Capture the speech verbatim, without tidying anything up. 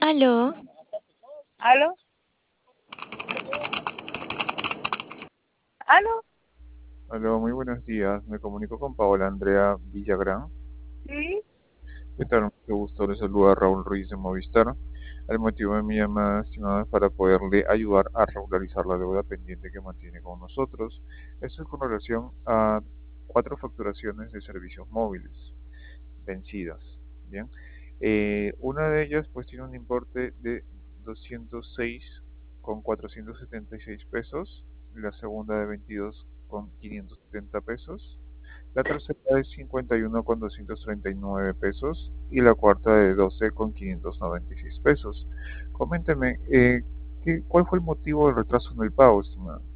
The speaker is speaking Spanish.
Aló, ¿Aló? ¿Aló? Aló, muy buenos días. Me comunico con Paola Andrea Villagrán. Sí, ¿Qué tal? Mucho gusto. Le saluda Raúl Ruiz de Movistar. El motivo de mi llamada, estimada, es para poderle ayudar a regularizar la deuda pendiente que mantiene con nosotros. Esto es con relación a cuatro facturaciones de servicios móviles vencidas. Bien. Eh, una de ellas pues tiene un importe de doscientos seis con cuatrocientos setenta y seis pesos, la segunda de veintidós con quinientos setenta pesos, la tercera de cincuenta y uno con doscientos treinta y nueve pesos y la cuarta de doce con quinientos noventa y seis pesos. Coménteme, eh, ¿qué, ¿cuál fue el motivo del retraso en el pago, estimada?